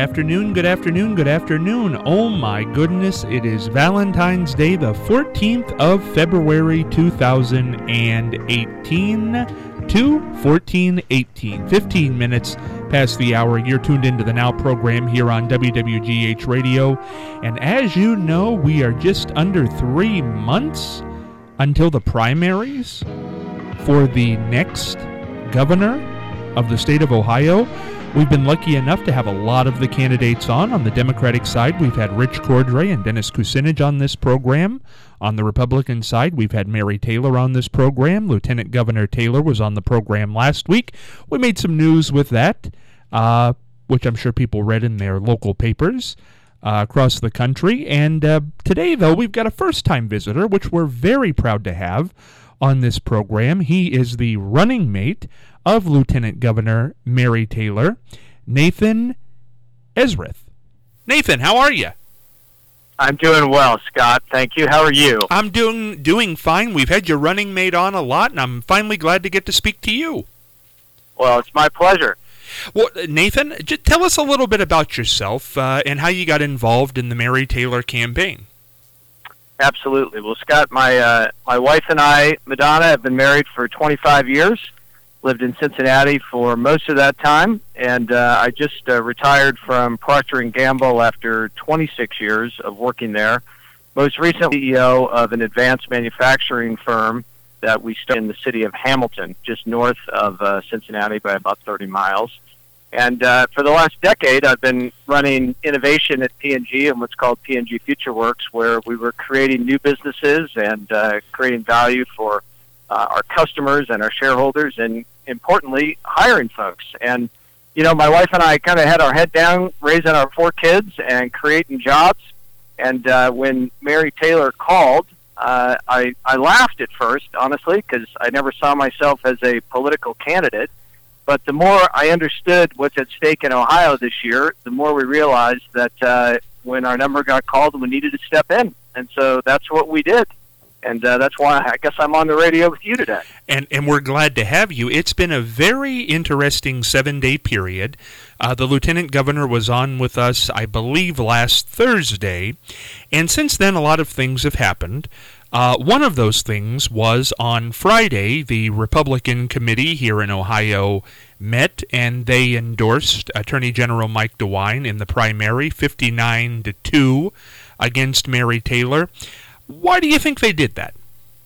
afternoon, good afternoon, good afternoon. Oh my goodness, it is Valentine's Day, the 14th of February, 2018, 2:14:18, 15 minutes past the hour. You're tuned into the Now program here on WWGH Radio. And as you know, we are just under 3 months until the primaries for the next governor of the state of Ohio. We've been lucky enough to have a lot of the candidates on the Democratic side. We've had Rich Cordray and Dennis Kucinich on this program. On the Republican side, we've had Mary Taylor on this program. Lieutenant Governor Taylor was on the program last week. We made some news with that, which I'm sure people read in their local papers across the country. And today, though, we've got a first-time visitor, which we're very proud to have on this program. He is the running mate of Lieutenant Governor Mary Taylor, Nathan Esrith. Nathan, how are you? I'm doing well, Scott. Thank you. How are you? I'm doing fine. We've had your running mate on a lot, and I'm finally glad to get to speak to you. Well, it's my pleasure. Well, Nathan, just tell us a little bit about yourself and how you got involved in the Mary Taylor campaign. Absolutely. Well, Scott, my wife and I, Madonna, have been married for 25 years. Lived in Cincinnati for most of that time, and I just retired from Procter & Gamble after 26 years of working there. Most recently, CEO of an advanced manufacturing firm that we started in the city of Hamilton, just north of Cincinnati by about 30 miles. And for the last decade, I've been running innovation at P&G and what's called P&G FutureWorks, where we were creating new businesses and creating value for our customers and our shareholders, and importantly, hiring folks. And, you know, my wife and I kind of had our head down, raising our 4 kids and creating jobs. And when Mary Taylor called, I laughed at first, honestly, because I never saw myself as a political candidate. But the more I understood what's at stake in Ohio this year, the more we realized that when our number got called, we needed to step in. And so that's what we did. And that's why I guess I'm on the radio with you today. And we're glad to have you. It's been a very interesting 7-day period. The Lieutenant Governor was on with us, I believe, last Thursday. And since then, a lot of things have happened. One of those things was on Friday, the Republican committee here in Ohio met, and they endorsed Attorney General Mike DeWine in the primary, 59-2 against Mary Taylor. Why do you think they did that?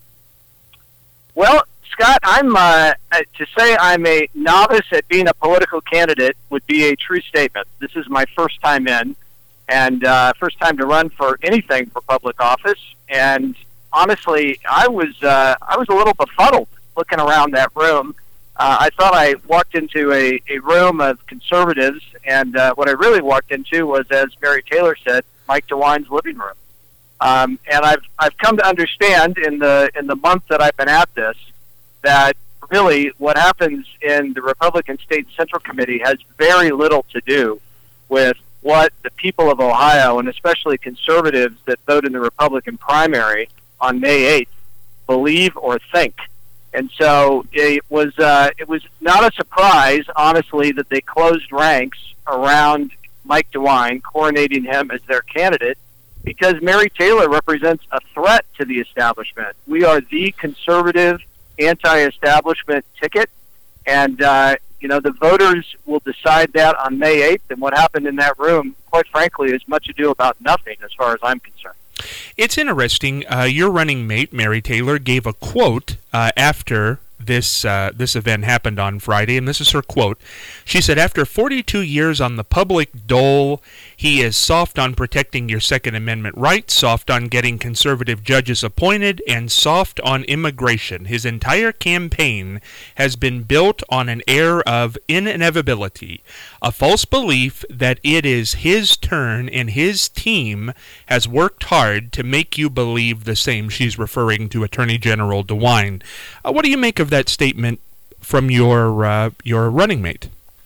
Well, Scott, I'm to say I'm a novice at being a political candidate would be a true statement. This is my first time in, and first time to run for anything for public office. And honestly, I was a little befuddled looking around that room. I thought I walked into a room of conservatives, and what I really walked into was, as Mary Taylor said, Mike DeWine's living room. And I've come to understand in the month that I've been at this that really what happens in the Republican State Central Committee has very little to do with what the people of Ohio, and especially conservatives that vote in the Republican primary on May 8th, believe or think. And so it was not a surprise, honestly, that they closed ranks around Mike DeWine, coronating him as their candidate, because Mary Taylor represents a threat to the establishment. We are the conservative, anti-establishment ticket, and the voters will decide that on May 8th, and what happened in that room, quite frankly, is much ado about nothing as far as I'm concerned. It's interesting. Your running mate, Mary Taylor, gave a quote after this event happened on Friday, and this is her quote. She said, "After 42 years on the public dole, he is soft on protecting your Second Amendment rights, soft on getting conservative judges appointed, and soft on immigration. His entire campaign has been built on an air of inevitability, a false belief that it is his turn and his team has worked hard to make you believe the same." She's referring to Attorney General DeWine. What do you make of that statement from your running mate?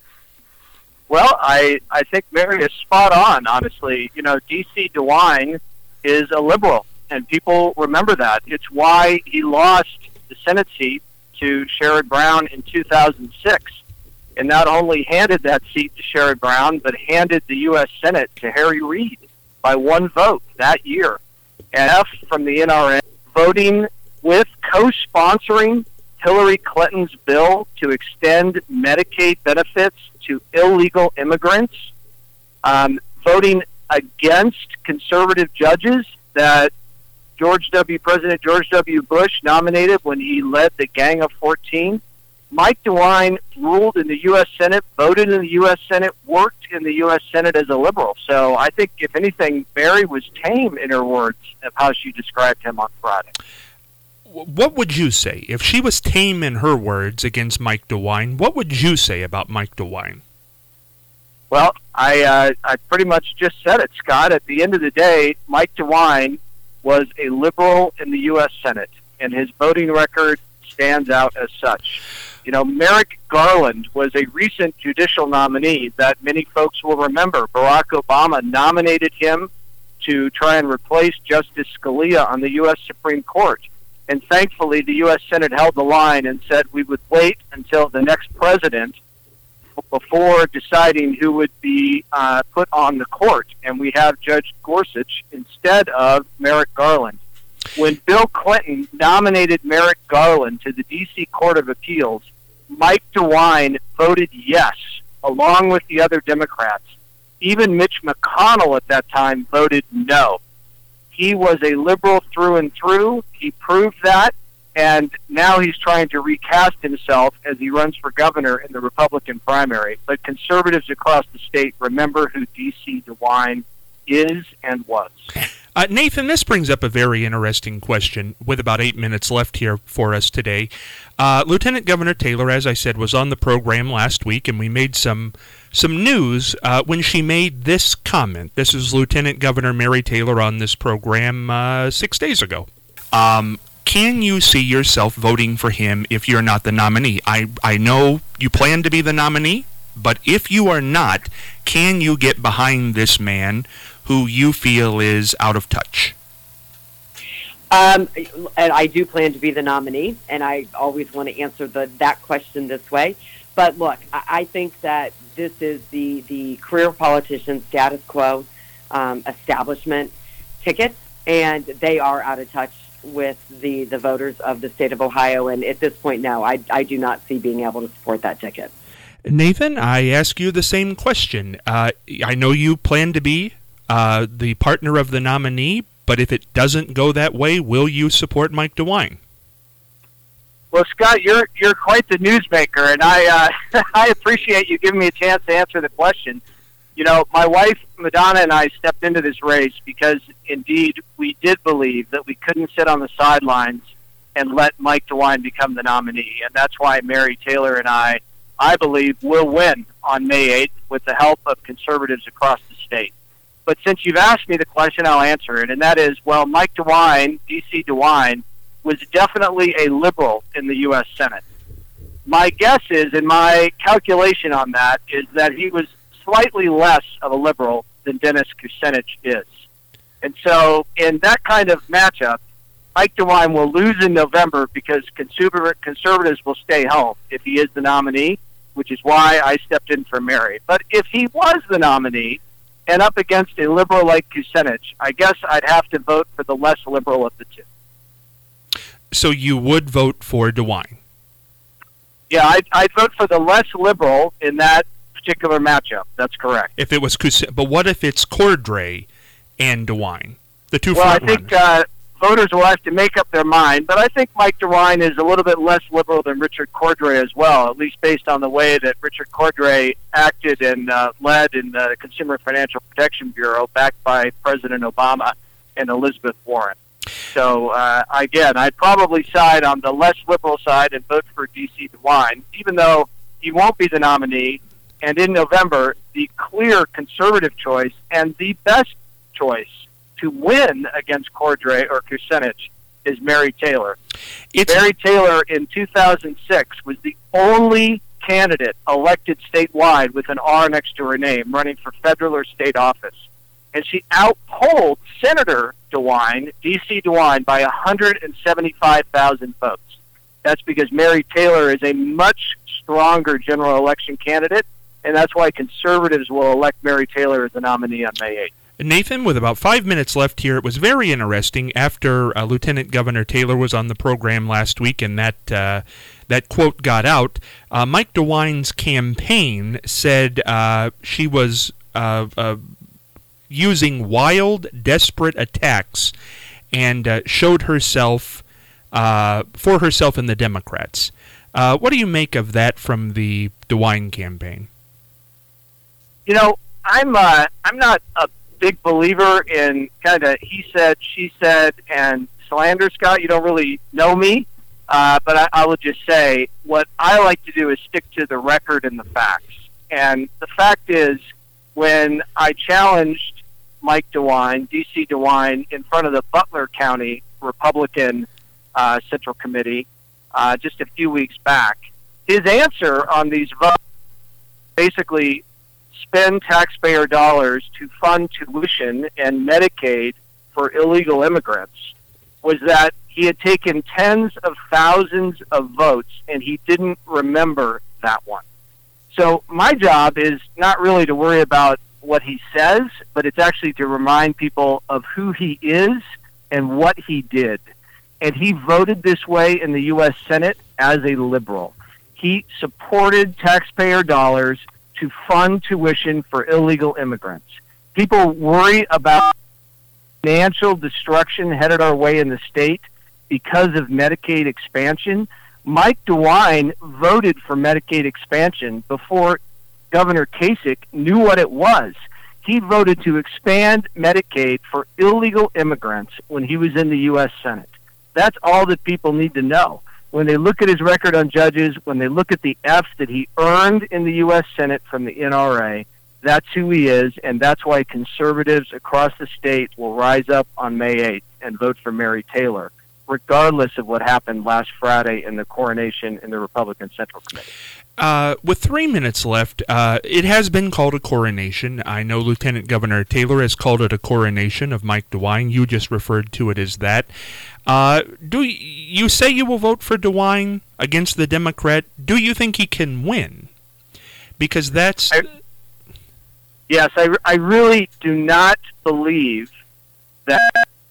Well, I think Mary is spot on, honestly. You know, D.C. DeWine is a liberal, and people remember that. It's why he lost the Senate seat to Sherrod Brown in 2006. and not only handed that seat to Sherrod Brown, but handed the U.S. Senate to Harry Reid by one vote that year. And F from the NRA, voting with co-sponsoring Hillary Clinton's bill to extend Medicaid benefits to illegal immigrants, voting against conservative judges that President George W. Bush nominated when he led the Gang of 14. Mike DeWine ruled in the U.S. Senate, voted in the U.S. Senate, worked in the U.S. Senate as a liberal. So I think, if anything, Mary was tame in her words of how she described him on Friday. What would you say? If she was tame in her words against Mike DeWine, what would you say about Mike DeWine? Well, I pretty much just said it, Scott. At the end of the day, Mike DeWine was a liberal in the U.S. Senate, and his voting record stands out as such. You know, Merrick Garland was a recent judicial nominee that many folks will remember. Barack Obama nominated him to try and replace Justice Scalia on the U.S. Supreme Court. And thankfully, the U.S. Senate held the line and said we would wait until the next president before deciding who would be put on the court. And we have Judge Gorsuch instead of Merrick Garland. When Bill Clinton nominated Merrick Garland to the D.C. Court of Appeals, Mike DeWine voted yes, along with the other Democrats. Even Mitch McConnell at that time voted no. He was a liberal through and through. He proved that, and now he's trying to recast himself as he runs for governor in the Republican primary. But conservatives across the state remember who D.C. DeWine is and was. Nathan, this brings up a very interesting question with about 8 minutes left here for us today. Lieutenant Governor Taylor, as I said, was on the program last week, and we made some news when she made this comment. This is Lieutenant Governor Mary Taylor on this program 6 days ago. Can you see yourself voting for him if you're not the nominee? I know you plan to be the nominee, but if you are not, can you get behind this man who you feel is out of touch? And I do plan to be the nominee, and I always want to answer that question this way. But look, I think that this is the career politician status quo establishment ticket, and they are out of touch with the voters of the state of Ohio. And at this point now, I do not see being able to support that ticket. Nathan, I ask you the same question. I know you plan to be the partner of the nominee, but if it doesn't go that way, will you support Mike DeWine? Well, Scott, you're quite the newsmaker, and I I appreciate you giving me a chance to answer the question. You know, my wife, Madonna, and I stepped into this race because, indeed, we did believe that we couldn't sit on the sidelines and let Mike DeWine become the nominee, and that's why Mary Taylor and I believe, will win on May 8th with the help of conservatives across the state. But since you've asked me the question, I'll answer it, and that is, well, Mike DeWine, D.C. DeWine, was definitely a liberal in the U.S. Senate. My guess is, and my calculation on that, is that he was slightly less of a liberal than Dennis Kucinich is. And so in that kind of matchup, Mike DeWine will lose in November because conservatives will stay home if he is the nominee, which is why I stepped in for Mary. But if he was the nominee and up against a liberal like Kucinich, I guess I'd have to vote for the less liberal of the two. So you would vote for DeWine? Yeah, I'd vote for the less liberal in that particular matchup. That's correct. If it was Kucinich, but what if it's Cordray and DeWine, the two front runners? I think voters will have to make up their mind, but I think Mike DeWine is a little bit less liberal than Richard Cordray as well, at least based on the way that Richard Cordray acted and led in the Consumer Financial Protection Bureau, backed by President Obama and Elizabeth Warren. So, again, I'd probably side on the less liberal side and vote for D.C. DeWine, even though he won't be the nominee. And in November, the clear conservative choice and the best choice to win against Cordray or Kucinich is Mary Taylor. Mary Taylor in 2006 was the only candidate elected statewide with an R next to her name running for federal or state office. And she outpolled Senator DeWine, D.C. DeWine, by 175,000 votes. That's because Mary Taylor is a much stronger general election candidate, and that's why conservatives will elect Mary Taylor as the nominee on May 8th. Nathan, with about 5 minutes left here, it was very interesting after Lieutenant Governor Taylor was on the program last week and that quote got out. Mike DeWine's campaign said she was using wild, desperate attacks and showed herself for herself in the Democrats. What do you make of that from the DeWine campaign? You know, I'm not a big believer in kind of he said, she said, and slander, Scott. You don't really know me, but I will just say what I like to do is stick to the record and the facts. And the fact is, when I challenged Mike DeWine, D.C. DeWine, in front of the Butler County Republican Central Committee just a few weeks back, his answer on these votes basically spend taxpayer dollars to fund tuition and Medicaid for illegal immigrants was that he had taken tens of thousands of votes and he didn't remember that one. So my job is not really to worry about what he says, but it's actually to remind people of who he is and what he did. And he voted this way in the U.S. Senate as a liberal. He supported taxpayer dollars to fund tuition for illegal immigrants. People worry about financial destruction headed our way in the state because of Medicaid expansion. Mike DeWine voted for Medicaid expansion before Governor Kasich knew what it was. He voted to expand Medicaid for illegal immigrants when he was in the U.S. Senate. That's all that people need to know. When they look at his record on judges, when they look at the F's that he earned in the U.S. Senate from the NRA, that's who he is, and that's why conservatives across the state will rise up on May 8th and vote for Mary Taylor, regardless of what happened last Friday in the coronation in the Republican Central Committee. With 3 minutes left, it has been called a coronation. I know Lieutenant Governor Taylor has called it a coronation of Mike DeWine. You just referred to it as that. Do you say you will vote for DeWine against the Democrat? Do you think he can win? Because that's... Yes, I really do not believe that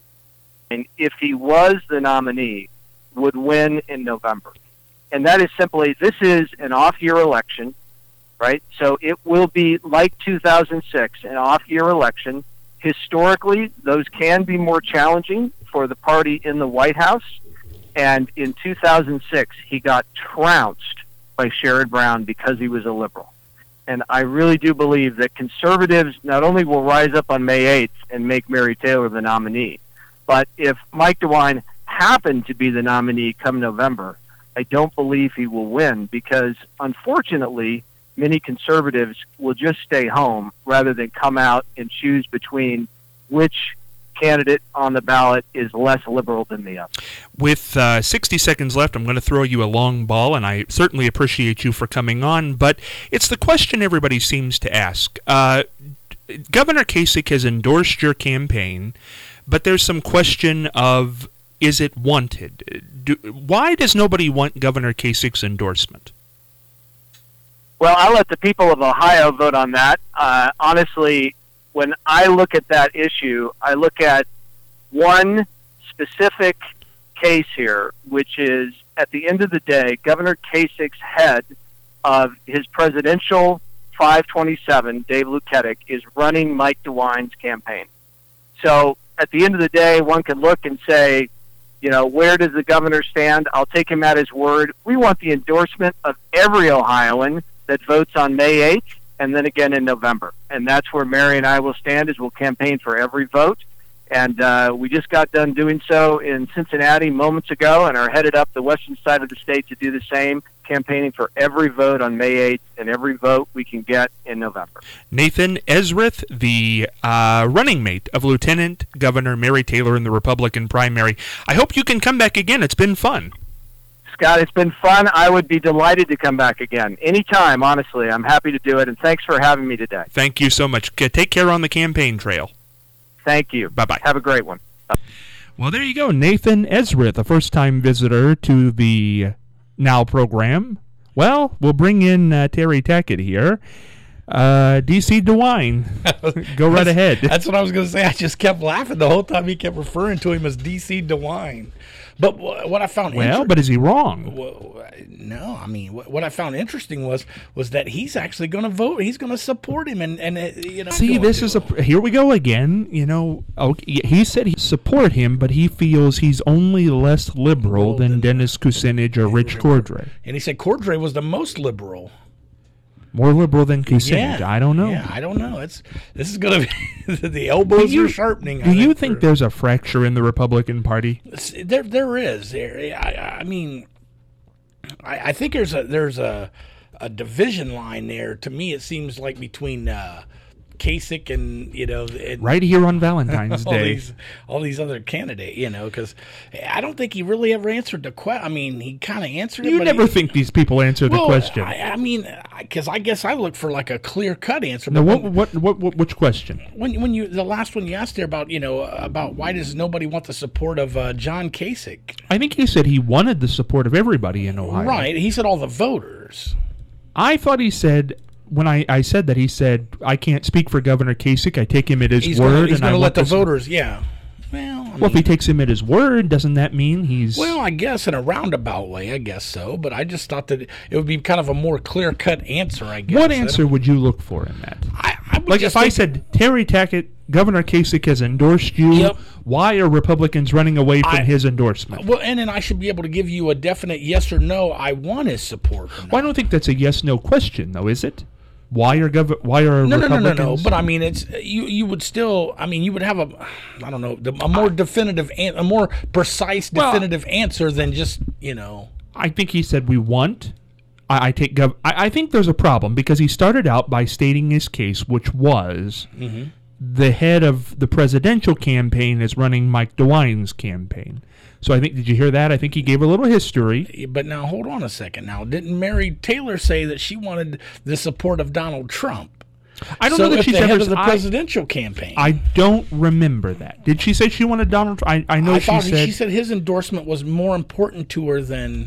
if he was the nominee, would win in November. And that is simply, this is an off-year election, right? So it will be like 2006, an off-year election. Historically, those can be more challenging for the party in the White House. And in 2006, he got trounced by Sherrod Brown because he was a liberal. And I really do believe that conservatives not only will rise up on May 8th and make Mary Taylor the nominee, but if Mike DeWine happened to be the nominee come November, I don't believe he will win because, unfortunately, many conservatives will just stay home rather than come out and choose between which candidate on the ballot is less liberal than the other. With 60 seconds left, I'm going to throw you a long ball, and I certainly appreciate you for coming on, but it's the question everybody seems to ask. Governor Kasich has endorsed your campaign, but there's some question of, is it wanted? Why does nobody want Governor Kasich's endorsement? Well, I'll let the people of Ohio vote on that. Honestly, when I look at that issue, I look at one specific case here, which is, at the end of the day, Governor Kasich's head of his presidential 527, Dave Luketic, is running Mike DeWine's campaign. So at the end of the day, one can look and say, you know, where does the governor stand? I'll take him at his word. We want the endorsement of every Ohioan that votes on May 8th and then again in November. And that's where Mary and I will stand, is we'll campaign for every vote. And we just got done doing so in Cincinnati moments ago and are headed up the western side of the state to do the same, campaigning for every vote on May 8th and every vote we can get in November. Nathan Esrith, the running mate of Lieutenant Governor Mary Taylor in the Republican primary. I hope you can come back again. It's been fun. Scott, it's been fun. I would be delighted to come back again. Anytime, honestly. I'm happy to do it, and thanks for having me today. Thank you so much. Take care on the campaign trail. Thank you. Bye-bye. Have a great one. Bye. Well, there you go. Nathan Esrith, a first-time visitor to the Now program, Well, we'll bring in Terry Tackett here. DC DeWine, go right ahead. That's what I was going to say. I just kept laughing the whole time he kept referring to him as DC DeWine. But what I found but is he wrong? No, I mean what I found interesting was that he's actually going to vote. He's going to support him, and See, this is here we go again. Okay, he said he support him, but he feels he's only less liberal than Dennis Kucinich or Rich Cordray. And he said Cordray was the most liberal. More liberal than Kucinich. I don't know. Yeah, I don't know. This is going to be the elbows are sharpening. Do you think there's a fracture in the Republican Party? There is. I mean, I think there's a division line there. To me, it seems like between Kasich and right here on Valentine's Day, all these other candidates, because I don't think he really ever answered the question. I mean, he kind of answered it. You never think these people answer the question. I mean, because I guess I look for like a clear cut answer. Now, which question? When you the last one you asked there about why does nobody want the support of John Kasich? I think he said he wanted the support of everybody in Ohio. Right, he said all the voters. I thought he said. When I said that, he said, I can't speak for Governor Kasich. I take him at his word. He's going to let the voters, yeah. Well, if he takes him at his word, doesn't that mean he's... Well, I guess in a roundabout way, I guess so. But I just thought that it would be kind of a more clear-cut answer, I guess. What answer would you look for in that? I would like if I said, Terry Tackett, Governor Kasich has endorsed you, yep. Why are Republicans running away from his endorsement? Well, and then I should be able to give you a definite yes or no, I want his support. Well, I don't think that's a yes-no question, though, is it? Why are Republicans? No. But I mean, it's you would still. I mean, you would have a more definitive, a more precise, definitive answer than just I think he said we want. I think there's a problem because he started out by stating his case, which was the head of the presidential campaign is running Mike DeWine's campaign. So I think, did you hear that? I think he gave a little history. But now, hold on a second. Now, didn't Mary Taylor say that she wanted the support of Donald Trump? I don't know that she's head of the presidential campaign. I don't remember that. Did she say she wanted Donald Trump? I know she said his endorsement was more important to her than...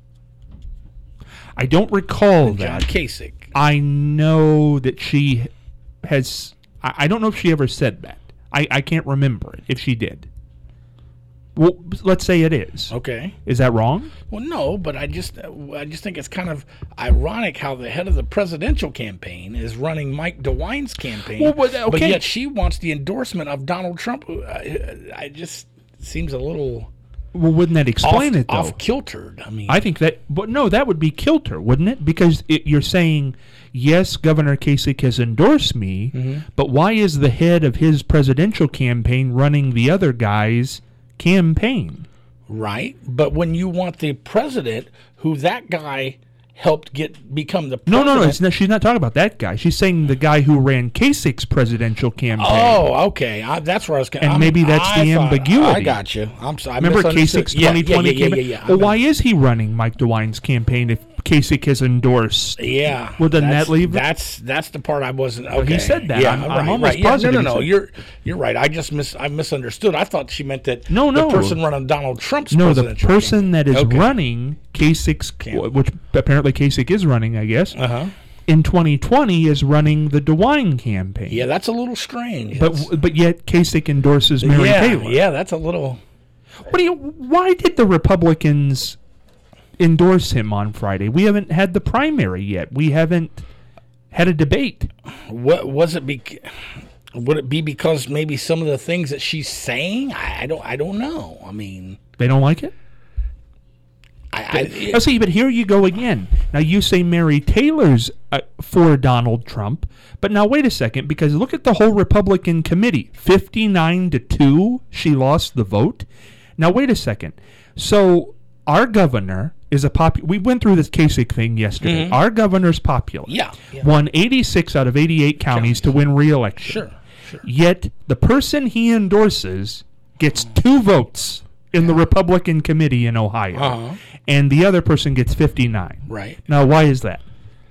I don't recall that. John Kasich. I know that she has... I don't know if she ever said that. I can't remember it, if she did. Well, let's say it is. Okay. Is that wrong? Well, no, but I just think it's kind of ironic how the head of the presidential campaign is running Mike DeWine's campaign, but yet she wants the endorsement of Donald Trump. I just seems a little... Well, wouldn't that explain it, though? Off-kiltered. I mean... I think that... But no, that would be kilter, wouldn't it? Because you're saying, yes, Governor Kasich has endorsed me, but why is the head of his presidential campaign running the other guy's campaign? Right, but when you want the president, who that guy helped become the president... No, she's not talking about that guy. She's saying the guy who ran Kasich's presidential campaign. Oh, okay, that's where I was... And maybe that's the ambiguity. I got you. I'm sorry. Remember Kasich's 2020 campaign? Yeah. Well, why is he running Mike DeWine's campaign if Kasich has endorsed? Yeah. Well, doesn't that leave it? That's the part I wasn't... Okay. Well, he said that. Yeah, I'm almost positive. No. You're right. I misunderstood. I thought she meant that the person running Donald Trump's presidential the person that is running Kasich's, which apparently Kasich is running, I guess, in 2020 is running the DeWine campaign. Yeah, that's a little strange. But yet Kasich endorses Mary Taylor. Yeah, that's a little... Why did the Republicans endorse him on Friday? We haven't had the primary yet. We haven't had a debate. What was it? Would it be because maybe some of the things that she's saying? I don't know. I mean, they don't like it. See, but here you go again. Now you say Mary Taylor's for Donald Trump, but now wait a second, because look at the whole Republican committee. 59-2, she lost the vote. Now wait a second. So our governor is we went through this Kasich thing yesterday. Our governor's popular. Yeah. Won 86 out of 88 counties to win re-election. Sure. Yet the person he endorses gets 2 votes in the Republican committee in Ohio, and the other person gets 59. Right. Now, why is that?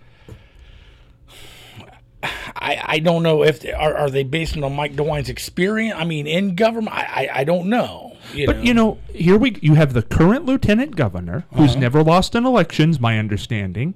I don't know if are they based on Mike DeWine's experience. I mean, in government, I don't know. Here you have the current lieutenant governor who's never lost an election, is my understanding.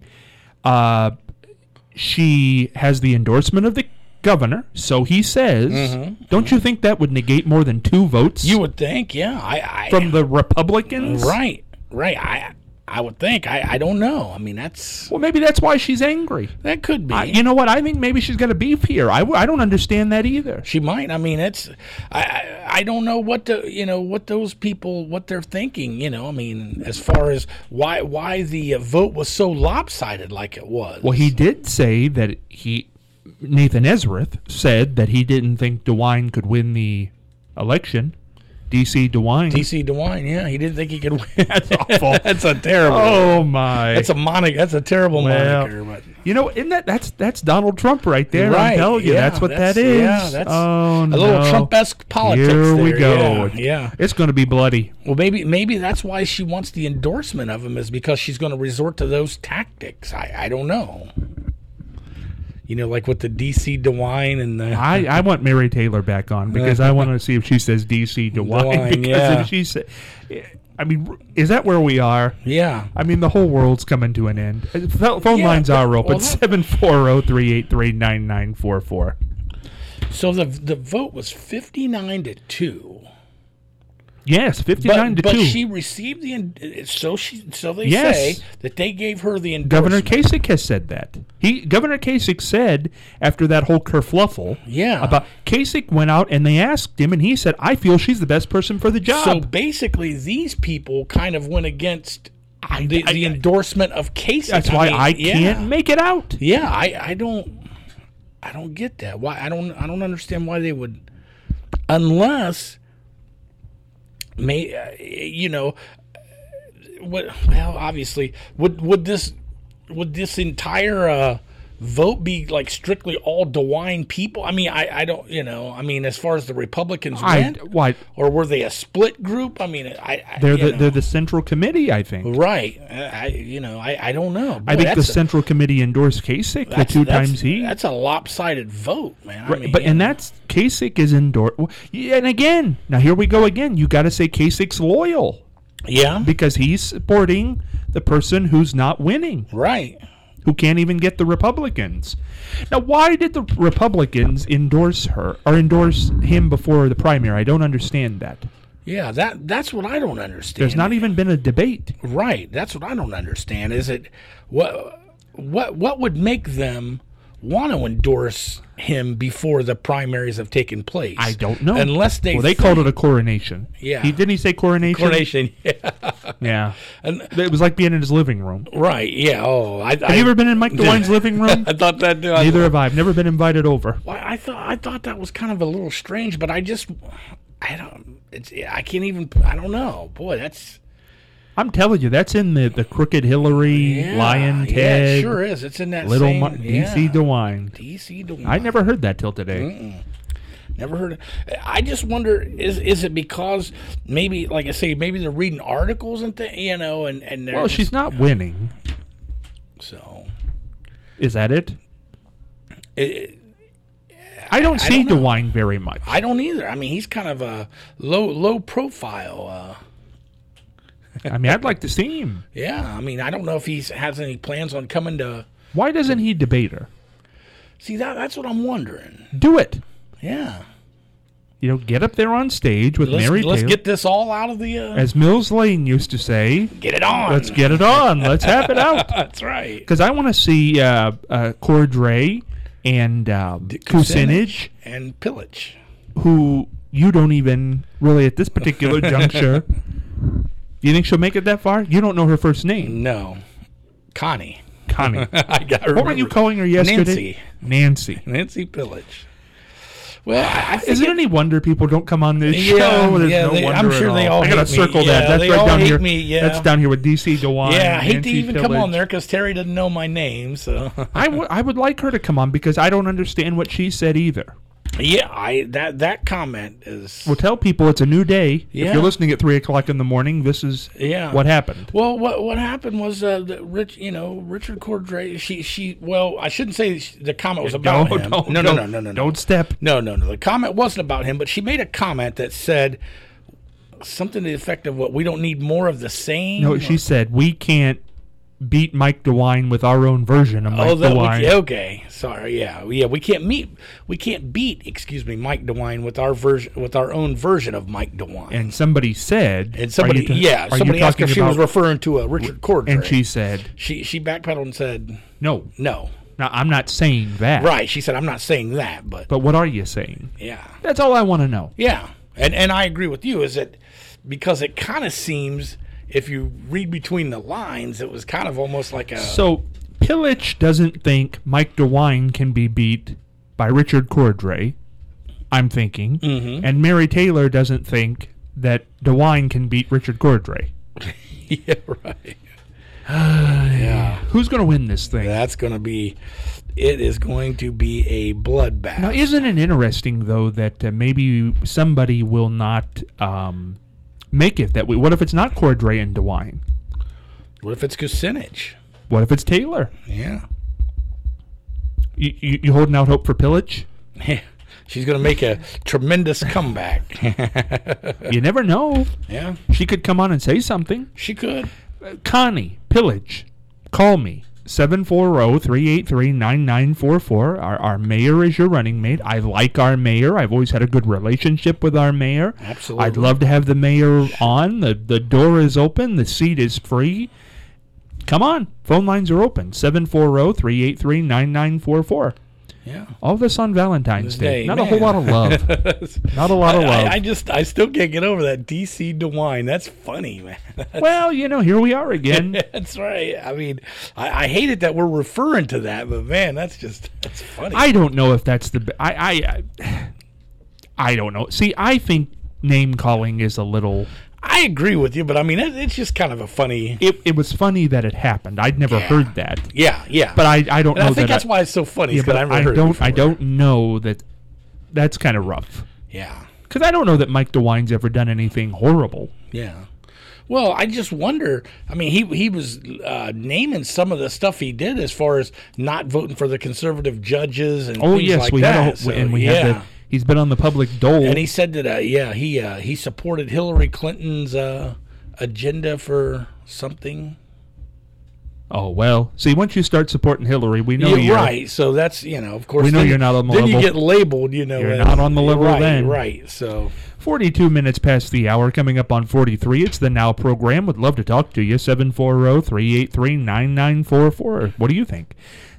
She has the endorsement of the governor, so he says. Don't you think that would negate more than 2 votes? You would think, yeah. From the Republicans? Right. I would think. I don't know. I mean, that's... Well, maybe that's why she's angry. That could be. You know what? I think maybe she's got a beef here. I don't understand that either. She might. I mean, it's... I don't know what those people, what they're thinking, I mean, as far as why the vote was so lopsided like it was. Well, he did say that Nathan Ezrath said that he didn't think DeWine could win the election. D.C. DeWine, yeah. He didn't think he could win. That's awful. That's a terrible. Oh, my. That's a terrible moniker. But. Isn't that's Donald Trump right there? Right. I'm telling you, that's what that is. Yeah, that's a little Trump-esque politics. Here we go. Yeah. It's going to be bloody. Well, maybe that's why she wants the endorsement of him, is because she's going to resort to those tactics. I don't know. Like with the D.C. DeWine and the... I want Mary Taylor back on because I want to see if she says D.C. DeWine. Because if she says... I mean, is that where we are? Yeah. I mean, the whole world's coming to an end. Phone lines are open. 740-383-9944. So the vote was 59-2. Yes, 59-2. But she received so they say that they gave her the endorsement. Governor Kasich has said that. Governor Kasich said after that whole kerfluffle about Kasich went out and they asked him and he said, I feel she's the best person for the job. So basically these people kind of went against the endorsement of Kasich. That's why I can't make it out. Yeah, I don't get that. Why I don't understand why they would, unless obviously would this entire vote be like strictly all DeWine people? I mean, I don't, I mean, as far as the Republicans went, or were they a split group? I mean, they're the Central Committee, I think. Right. I don't know. Boy, I think the Central Committee endorsed Kasich the 2 times he. That's a lopsided vote, man. Right, and that's Kasich is endorsed. And again, now here we go again. You got to say Kasich's loyal. Yeah. Because he's supporting the person who's not winning. Right. Who can't even get the Republicans. Now, why did the Republicans endorse her or endorse him before the primary? I don't understand that. Yeah, that's what I don't understand. There's not even been a debate. Right. That's what I don't understand. Is it what would make them want to endorse him before the primaries have taken place? I don't know. Unless they called it a coronation. Yeah. Didn't he say coronation? Coronation, yeah. Yeah. And it was like being in his living room. Right, yeah. Oh, have you ever been in Mike DeWine's living room? I thought that too. Neither have I. I've never been invited over. Well, I thought that was kind of a little strange, but I don't know. Boy, that's... I'm telling you, that's in the Crooked Hillary, Lion Ted. Yeah, it sure is. It's in that D.C. DeWine. D.C. DeWine. I never heard that till today. Never heard it. I just wonder, is it because maybe, like I say, maybe they're reading articles and things, and they're... Well, she's not winning. So... Is that it? I don't see DeWine very much. I don't either. I mean, he's kind of a low profile... I mean, I'd like to see him. Yeah, I mean, I don't know if he has any plans on coming to... Why doesn't he debate her? See, that's what I'm wondering. Do it. Yeah. Get up there on stage with Mary Taylor. Let's get this all out of the... As Mills Lane used to say... Get it on. Let's get it on. Let's have it out. That's right. Because I want to see Cordray and Kucinich. And Pillage. Who you don't even really, at this particular juncture... Do you think she'll make it that far? You don't know her first name. No. Connie. I got her. What were you calling her yesterday? Nancy Pillage. Well, I think is it any wonder people don't come on this show? There's no wonder I'm sure they all hate me. I got to circle that. That's right down here. That's down here with D.C. DeWine. Yeah, I hate Nancy to even Pillage. come on there because Terry doesn't know my name. So I would like her to come on because I don't understand what she said either. Yeah, that comment is... Well, tell people it's a new day. Yeah. If you're listening at 3 o'clock in the morning, this is what happened. Well, what happened was Richard Cordray, she well, I shouldn't say the comment was about him. No. Don't step. No. The comment wasn't about him, but she made a comment that said something to the effect of what we don't need more of the same. No, she said we can't beat Mike DeWine with our own version of Mike DeWine. Okay, sorry, yeah, we can't beat, Mike DeWine with our own version of Mike DeWine. And somebody said, somebody asked if she was referring to a Richard Cordray, and she said she backpedaled and said no. Now, I'm not saying that. Right, she said I'm not saying that, but what are you saying? Yeah, that's all I want to know. Yeah, and I agree with you. Is that because it kind of seems, if you read between the lines, it was kind of almost like a... So, Pillage doesn't think Mike DeWine can be beat by Richard Cordray, I'm thinking. Mm-hmm. And Mary Taylor doesn't think that DeWine can beat Richard Cordray. Yeah, right. Yeah. Who's going to win this thing? It is going to be a bloodbath. Now, isn't it interesting, though, that maybe somebody will not... make it that way. What if it's not Cordray and DeWine? What if it's Kucinich? What if it's Taylor? Yeah. You holding out hope for Pillage? Yeah. She's going to make a tremendous comeback. You never know. Yeah. She could come on and say something. She could. Connie, Pillage, call me. 740-383-9944. Our mayor is your running mate. I like our mayor. I've always had a good relationship with our mayor. Absolutely. I'd love to have the mayor on. The door is open. The seat is free. Come on. Phone lines are open. 740-383-9944. Yeah. All this on Valentine's Day. Not man. a whole lot of love. Not a lot of love. I still can't get over that DC DeWine. That's funny, man. Well, here we are again. That's right. I mean, I hate it that we're referring to that, but man, that's funny. I don't know if that's the... I don't know. See, I think name calling is a little... I agree with you, but I mean, it's just kind of a funny... It was funny that it happened. I'd never heard that. Yeah. But I don't know. I think that's why it's so funny. Yeah, but I don't know that. That's kind of rough. Yeah. Because I don't know that Mike DeWine's ever done anything horrible. Yeah. Well, I just wonder. I mean, he was naming some of the stuff he did as far as not voting for the conservative judges and things like that. He's been on the public dole. And he said that, he supported Hillary Clinton's agenda for something. Oh, well. See, once you start supporting Hillary, we know you're... Right, so that's, of course... We know you're not on the level. Then you get labeled, You're not on the level then. Right, so... 42 minutes past the hour, coming up on 43. It's the Now program. Would love to talk to you. 740-383-9944. What do you think?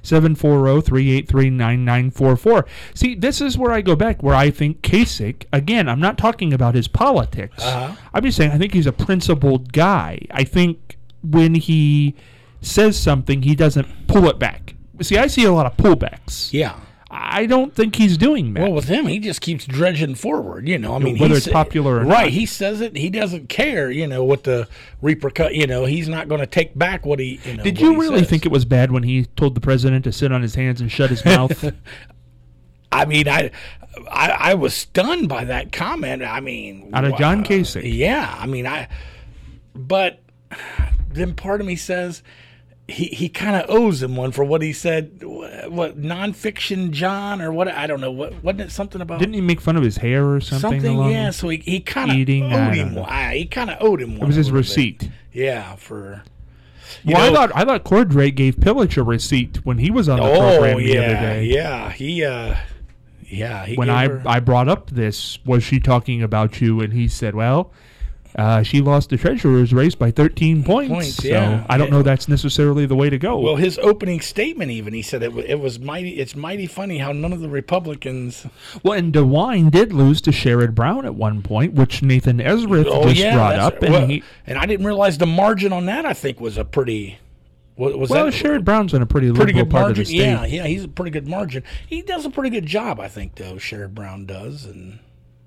740-383-9944. See, this is where I go back, where I think Kasich, again, I'm not talking about his politics. I'm just saying I think he's a principled guy. I think when he says something, he doesn't pull it back. See, I see a lot of pullbacks. Yeah. I don't think he's doing that. Well, with him, he just keeps dredging forward. I mean, whether it's popular or not. Right, he says it. He doesn't care. What the repercussion. He's not going to take back what he. Did you really think it was bad when he told the president to sit on his hands and shut his mouth? I mean, I was stunned by that comment. I mean, out of John Kasich. Yeah, I mean, but then part of me says. He kind of owes him one for what he said. What nonfiction John or what? I don't know. Wasn't it something about? Didn't he make fun of his hair or something? Yeah. So he kind of owed him. He kind of owed him one. It was his receipt. Bit. Yeah. For. I thought Cordray gave Pillage a receipt when he was on the program the other day. Yeah. He when I brought up this, was she talking about you? And he said, well. She lost the treasurer's race by 13 points. So I don't know that's necessarily the way to go. Well, his opening statement, even he said it was mighty. It's mighty funny how none of the Republicans. Well, and DeWine did lose to Sherrod Brown at one point, which Nathan Ezra brought up, and I didn't realize the margin on that. I think was a pretty. Sherrod Brown's in a pretty liberal good part margin. of the state. Yeah, he's a pretty good margin. He does a pretty good job, I think, though. Sherrod Brown does, and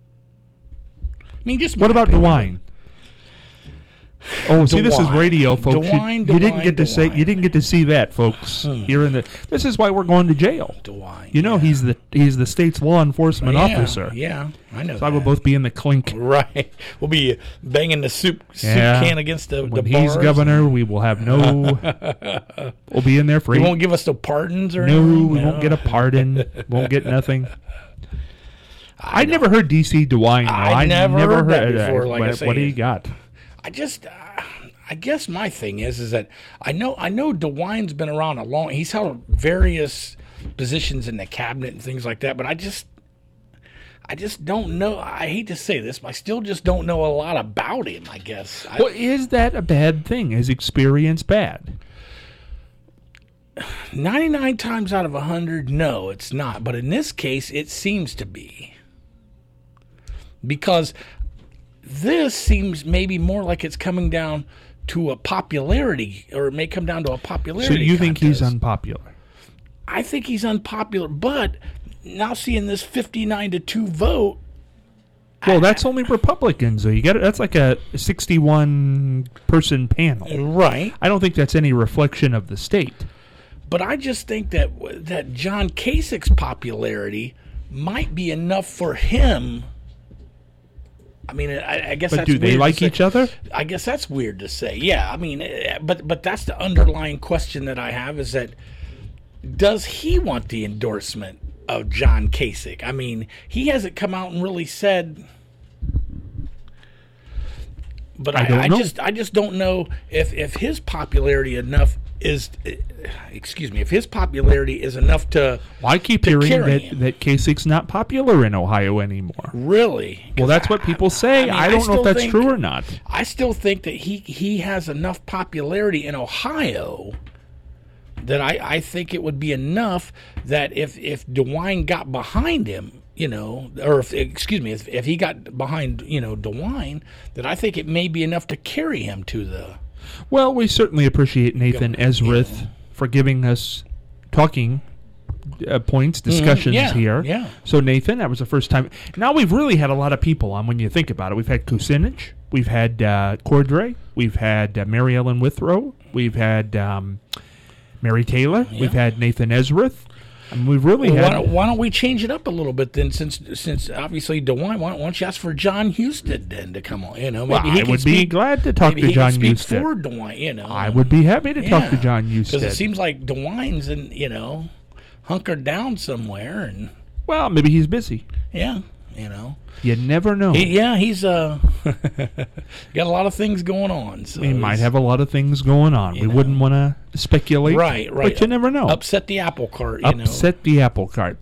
I mean, just what about DeWine? Oh, see, this is radio, folks. You didn't get to see that, folks. This is why we're going to jail. DeWine. He's the state's law enforcement officer. Yeah, I know. So I will both be in the clink. Right. We'll be banging the soup can against the when bars. He's governor, we will have no. We'll be in there free. He won't give us the pardons or anything. No, we won't get a pardon. Won't get nothing. I never heard DC DeWine. I never heard that before. What do you got? I guess my thing is that I know DeWine's been around he's held various positions in the cabinet and things like that, but I just don't know. I hate to say this, but I still just don't know a lot about him, I guess. Well, is that a bad thing? Is experience bad? 99 times out of 100, no, it's not. But in this case, it seems to be. Because this seems maybe more like it's coming down to a popularity, or it may come down to a popularity So you contest. think he's unpopular? I think he's unpopular, but now seeing this 59-2 vote. Well, that's only Republicans, though. That's like a 61-person panel. Right. I don't think that's any reflection of the state. But I just think that John Kasich's popularity might be enough for him. I mean, I guess. But that's do they weird like each other? I guess that's weird to say. Yeah, I mean, but that's the underlying question that I have is that does he want the endorsement of John Kasich? I mean, he hasn't come out and really said. But I just don't know if his popularity enough is. If his popularity is enough to. Well, I keep hearing that Kasich's not popular in Ohio anymore. Really? Well, that's what people say. I don't know if that's true or not. I still think that he has enough popularity in Ohio that I think it would be enough that if DeWine got behind him, or if he got behind, DeWine, that I think it may be enough to carry him to the. Well, we certainly appreciate Nathan Ezrith for giving us talking points, discussions here. Yeah. So, Nathan, that was the first time. Now we've really had a lot of people on when you think about it. We've had Kucinich. We've had Cordray. We've had Mary Ellen Withrow. We've had Mary Taylor. Yeah. We've had Nathan Ezrith. And we've really had. Why don't we change it up a little bit then? Since obviously DeWine, why don't you ask for John Houston then to come on? Maybe I would be glad to talk to John Houston. For DeWine, I would be happy to talk to John Houston because it seems like DeWine's hunkered down somewhere, and well, maybe he's busy. Yeah, You never know. He's got a lot of things going on. So he might have a lot of things going on. We wouldn't want to speculate. Right. But you never know. Upset the apple cart, Upset the apple cart.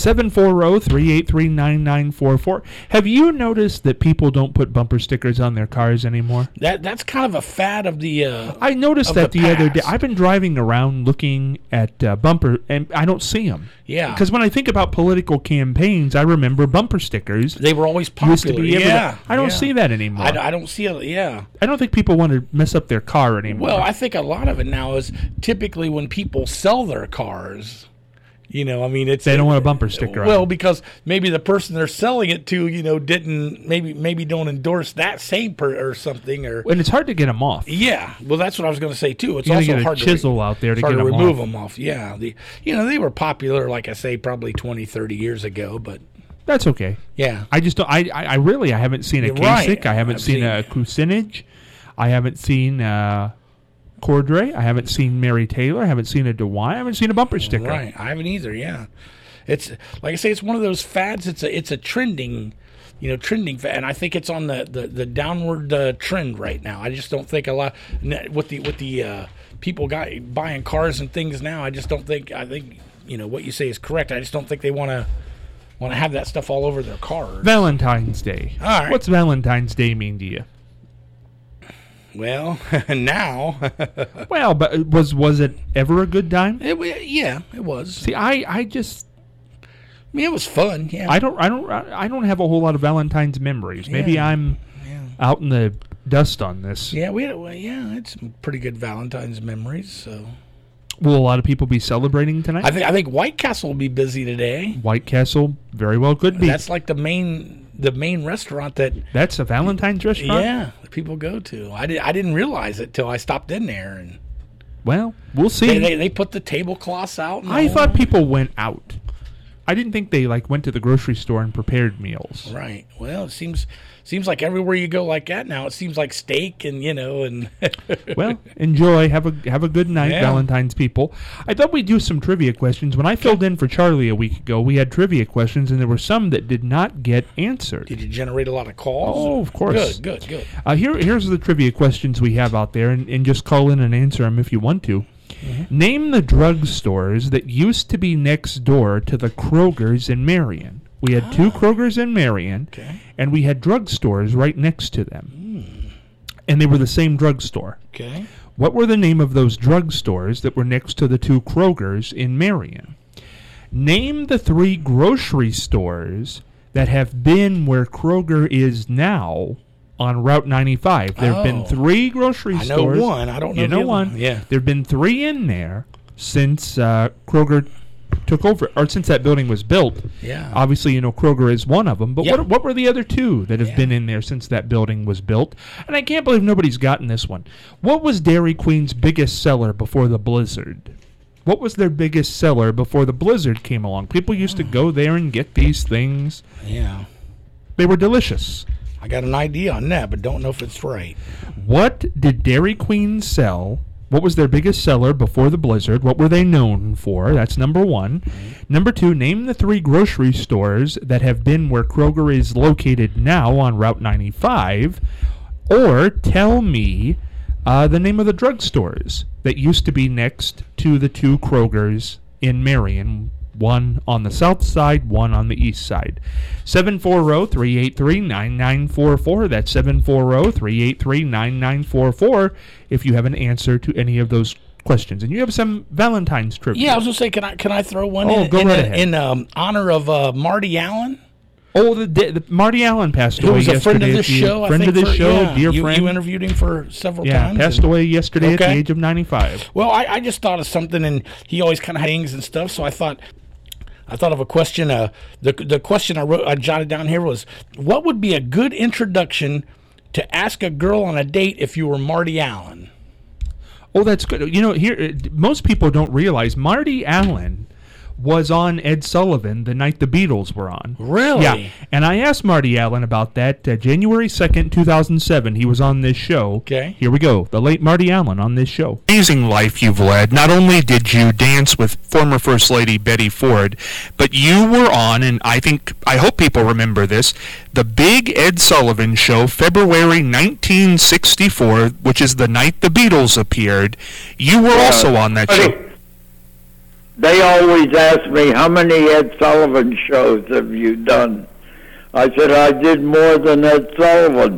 740-383-9944. Have you noticed that people don't put bumper stickers on their cars anymore? That's kind of a fad of the I noticed that the other day. I've been driving around looking at bumper, and I don't see them. Yeah. Because when I think about political campaigns, I remember bumper stickers. They were always popular. Used to be everywhere. I don't see that anymore. I don't see it. Yeah. I don't think people want to mess up their car anymore. Well, I think a lot of it now is typically when people sell their cars. They don't want a bumper sticker on. Well, because maybe the person they're selling it to, didn't maybe don't endorse that same or something, or and it's hard to get them off. Yeah, well, that's what I was going to say too. It's you also get a hard chisel out there to get them remove them off. Yeah, they were popular, like I say, probably 20, 30 years ago, but that's okay. Yeah, I just don't. I really haven't seen a Kasich. Right. I haven't seen a Kucinich. I haven't seen Cordray. I haven't seen Mary Taylor. I haven't seen a DeWine. I haven't seen a bumper sticker. Right, I haven't either. Yeah, it's like I say, it's one of those fads. It's a trending, fad, and I think it's on the downward trend right now. I just don't think a lot with the people buying cars and things now. I just don't think. I think what you say is correct. I just don't think they want to have that stuff all over their cars. Valentine's Day. All right. What's Valentine's Day mean to you? Well, now. Well, but was it ever a good time? It was. See, I just. It was fun. Yeah. I don't have a whole lot of Valentine's memories. Maybe I'm out in the dust on this. Yeah, we had some pretty good Valentine's memories. So. Will a lot of people be celebrating tonight? I think White Castle will be busy today. White Castle very well could be. That's like the main restaurant that's a Valentine's restaurant. Yeah, that people go to. I didn't realize it till I stopped in there, and well, we'll see. They put the tablecloths out. I thought people went out. I didn't think they went to the grocery store and prepared meals. Right. Well, it seems seems like everywhere you go like that now, it seems like steak and, and. Well, enjoy. Have a good night, Valentine's people. I thought we'd do some trivia questions. When I filled in for Charlie a week ago, we had trivia questions, and there were some that did not get answered. Did you generate a lot of calls? Oh, of course. Good. Here's the trivia questions we have out there, and just call in and answer them if you want to. Mm-hmm. Name the drugstores that used to be next door to the Kroger's in Marion. We had 2 Kroger's in Marion, and we had drugstores right next to them. And they were the same drugstore. Okay. What were the name of those drugstores that were next to the 2 Kroger's in Marion? Name the 3 grocery stores that have been where Kroger is now on Route 95. There have been 3 grocery stores. I know one. I don't know you know the one. Other one. Yeah. There have been 3 in there since Kroger took over, or since that building was built. Yeah. Obviously, Kroger is one of them. But what were the other 2 that have been in there since that building was built? And I can't believe nobody's gotten this one. What was Dairy Queen's biggest seller before the blizzard? What was their biggest seller before the blizzard came along? People used to go there and get these things. Yeah. They were delicious. I got an idea on that, but don't know if it's right. What did Dairy Queen sell? What was their biggest seller before the blizzard? What were they known for? That's number 1. Mm-hmm. Number 2, name the 3 grocery stores that have been where Kroger is located now on Route 95. Or tell me the name of the drugstores that used to be next to the 2 Krogers in Marion. One on the south side, one on the east side. 740-383-9944. That's 740-383-9944 if you have an answer to any of those questions. And you have some Valentine's trivia. Yeah, I was going to say, can I throw one in, go right ahead. In honor of Marty Allen? Oh, the Marty Allen passed away yesterday. Who was a friend of this show, dear friend. You interviewed him for several times. Yeah, passed away yesterday at the age of 95. Well, I just thought of something, and he always kind of hangs and stuff, so I thought of a question. The question I jotted down here was, what would be a good introduction to ask a girl on a date if you were Marty Allen? Oh, that's good. Here most people don't realize Marty Allen was on Ed Sullivan the night the Beatles were on. Really? Yeah. And I asked Marty Allen about that January 2nd, 2007. He was on this show. Okay. Here we go. The late Marty Allen on this show. Amazing life you've led. Not only did you dance with former First Lady Betty Ford, but you were on, and I hope people remember this, the Big Ed Sullivan Show, February 1964, which is the night the Beatles appeared. You were also on that show. They always ask me, how many Ed Sullivan shows have you done? I said, I did more than Ed Sullivan.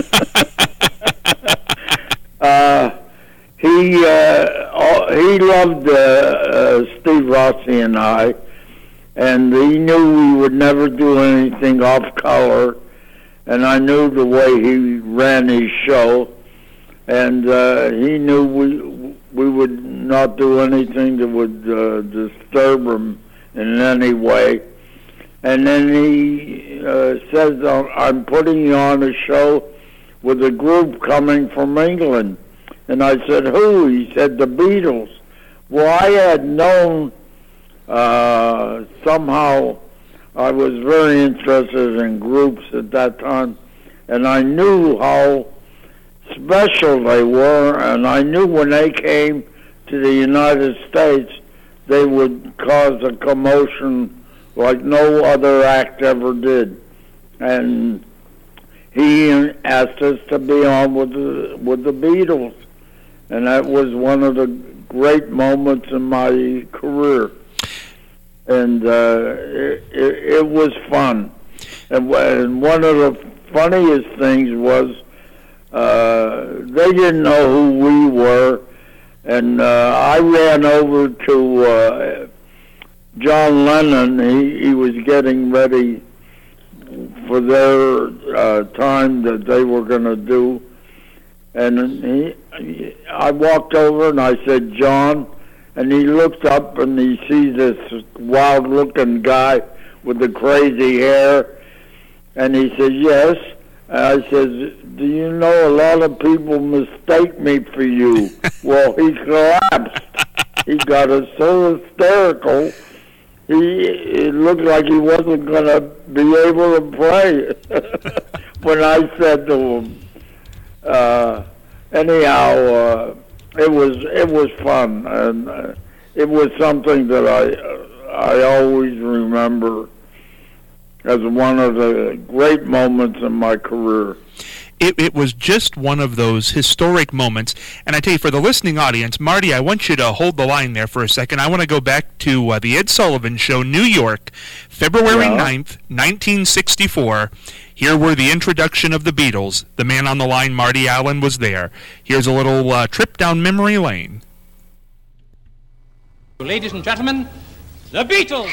He loved Steve Rossi and I, and he knew we would never do anything off color, and I knew the way he ran his show, and he knew we would not do anything that would disturb him in any way. And then he says, I'm putting you on a show with a group coming from England. And I said, who? He said, the Beatles. Well, I had known somehow I was very interested in groups at that time, and I knew how special they were, and I knew when they came to the United States, they would cause a commotion like no other act ever did. And he asked us to be on with the Beatles, and that was one of the great moments in my career. And it was fun. And one of the funniest things was they didn't know who we were, and I ran over to John Lennon. He was getting ready for their time that they were going to do, and I walked over and I said, John, and he looked up and he sees this wild-looking guy with the crazy hair, and he said, yes. And I said, do you know a lot of people mistake me for you? Well, he collapsed. He got so hysterical, it looked like he wasn't going to be able to play. when I said to him, anyhow, it was fun, and it was something that I always remember as one of the great moments in my career. It was just one of those historic moments. And I tell you, for the listening audience, Marty, I want you to hold the line there for a second. I want to go back to the Ed Sullivan Show, New York, February 9th, 1964. Here were the introduction of the Beatles. The man on the line, Marty Allen, was there. Here's a little trip down memory lane. Ladies and gentlemen, the Beatles!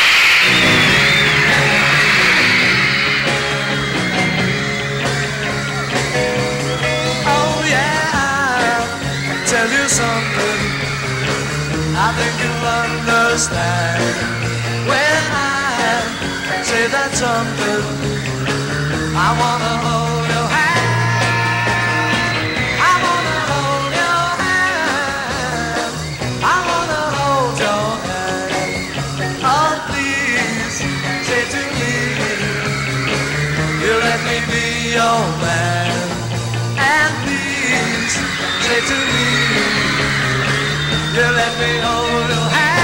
Oh yeah, I'll tell you something I think you'll understand when I say that something. I wanna hold your hand. I wanna hold your hand. I wanna hold your hand. Oh, please say to me, you let me be your man. And please say to me, you let me hold your hand.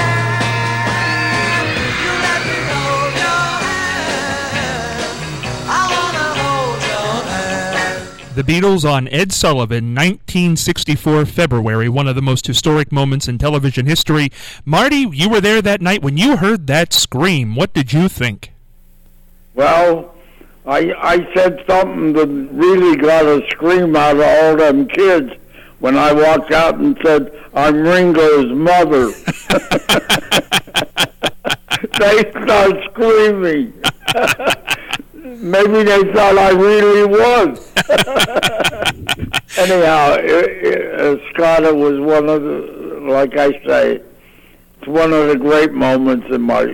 You let me hold your hand. I wanna hold your hand. The Beatles on Ed Sullivan, 1964 February, one of the most historic moments in television history. Marty, you were there that night. When you heard that scream, what did you think? Well, I said something that really got a scream out of all them kids when I walked out and said, I'm Ringo's mother. They started screaming. Maybe they thought I really was. Anyhow, Scott, it was one of the, like I say, it's one of the great moments in my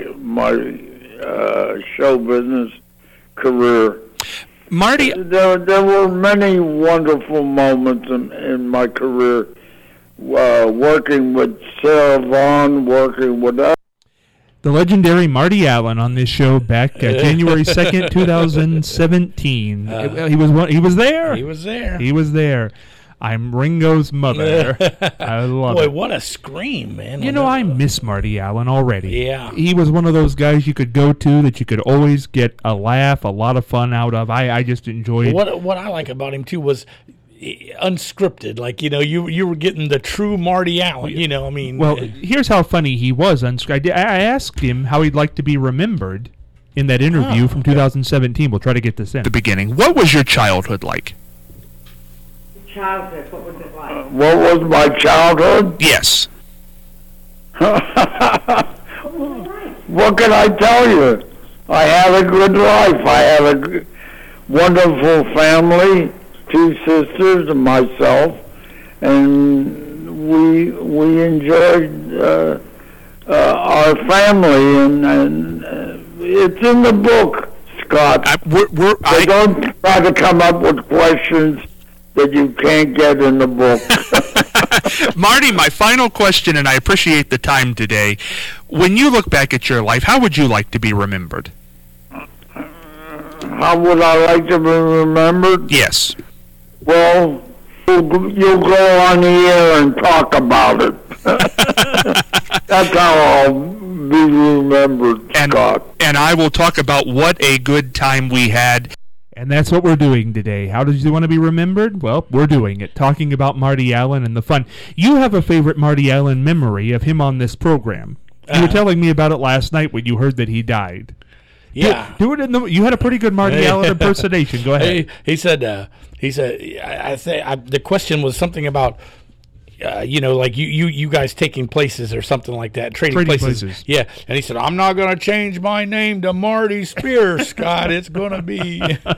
show business career. Marty, there were many wonderful moments in my career, working with Sarah Vaughan, working with us. The legendary Marty Allen on this show back January 2nd, 2017. He was there. He was there. He was there. I'm Ringo's mother. I love it. Boy, what a scream, man. You know, I miss Marty Allen already. Yeah. He was one of those guys you could go to that you could always get a laugh, a lot of fun out of. I just enjoyed. What I like about him, too, was unscripted. Like, you know, you were getting the true Marty Allen, you know, I mean. Well, here's how funny he was. I asked him how he'd like to be remembered in that interview from 2017. We'll try to get this in. The beginning. What was your childhood like? Childhood, what was it like? What was my childhood? Yes. What can I tell you? I had a good life. I had a wonderful family, 2 sisters and myself, and we enjoyed our family, and it's in the book, Scott. They don't try to come up with questions that you can't get in the book. Marty, my final question, and I appreciate the time today. When you look back at your life, how would you like to be remembered? How would I like to be remembered? Yes. Well, you'll go on the air and talk about it. That's how I'll be remembered, Scott. And I will talk about what a good time we had. And that's what we're doing today. How did you want to be remembered? Well, we're doing it, talking about Marty Allen and the fun. You have a favorite Marty Allen memory of him on this program. You were telling me about it last night when you heard that he died. Yeah. Do it in the. You had a pretty good Marty Allen impersonation. Go ahead. He said. I think the question was something about. You know, like you guys taking places or something like that, trading places. Yeah, and he said, "I'm not going to change my name to Marty Spears, Scott. It's going to be."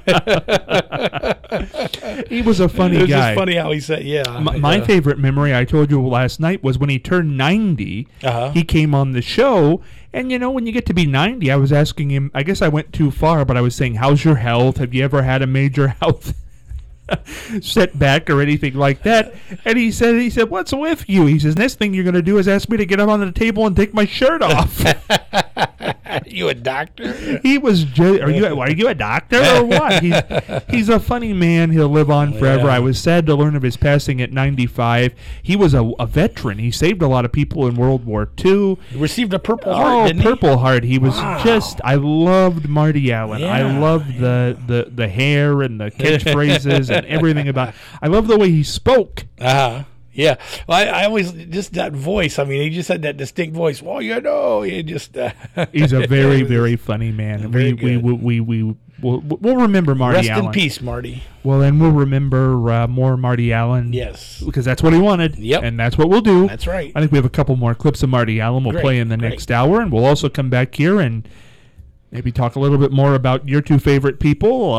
He was a funny guy. It was just funny how he said, "Yeah." My favorite memory, I told you last night, was when he turned 90. He came on the show, and you know, when you get to be 90, I was asking him. I guess I went too far, but I was saying, "How's your health? Have you ever had a major health setback or anything like that?" And he said, "What's with you?" He says, "Next thing you're going to do is ask me to get up on the table and take my shirt off." You a doctor? He was are you a doctor or what? He's a funny man. He'll live on forever. Yeah. I was sad to learn of his passing at 95. He was a veteran. He saved a lot of people in World War II. He received a Purple Heart, didn't he? Purple Heart. He was I loved Marty Allen. Yeah. I loved the hair and the catchphrases and everything about. I love the way he spoke. Yeah, well, I always just that voice. I mean, he just had that distinct voice. Well, he just. He's a very, very funny man. Very We'll remember Marty Allen. Rest in peace, Marty. Well, and we'll remember more Marty Allen. Yes, because that's what he wanted. Yep, and that's what we'll do. That's right. I think we have a couple more clips of Marty Allen. We'll play in the next hour, and we'll also come back here and maybe talk a little bit more about your two favorite people.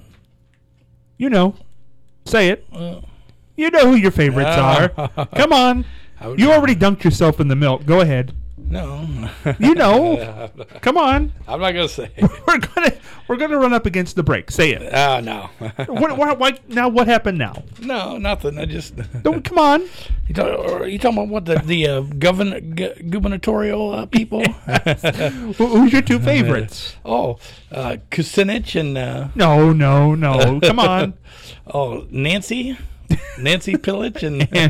Say it. You know who your favorites are. Come on. You already dunked yourself in the milk. Go ahead. No. You know. Come on. I'm not gonna say. We're gonna run up against the break. Say it. No. What happened now? No, nothing. I just. Don't come on. You talking about what the gubernatorial people? Who's your two favorites? Kucinich and. No. Come on. Nancy Pillich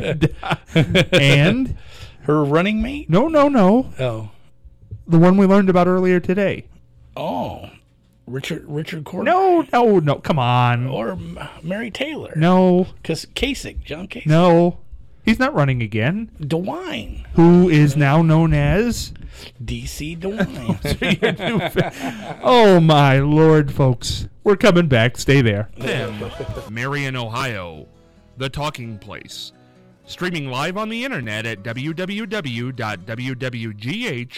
and her running mate? No. Oh. The one we learned about earlier today. Oh. Richard Corbett? No. Come on. Or Mary Taylor? No. Kasich, John Kasich? No. He's not running again. DeWine. Who is now known as? DC DeWine. Oh, my Lord, folks. We're coming back. Stay there. Marion, Ohio. The Talking Place. Streaming live on the internet at www.wwgh.com.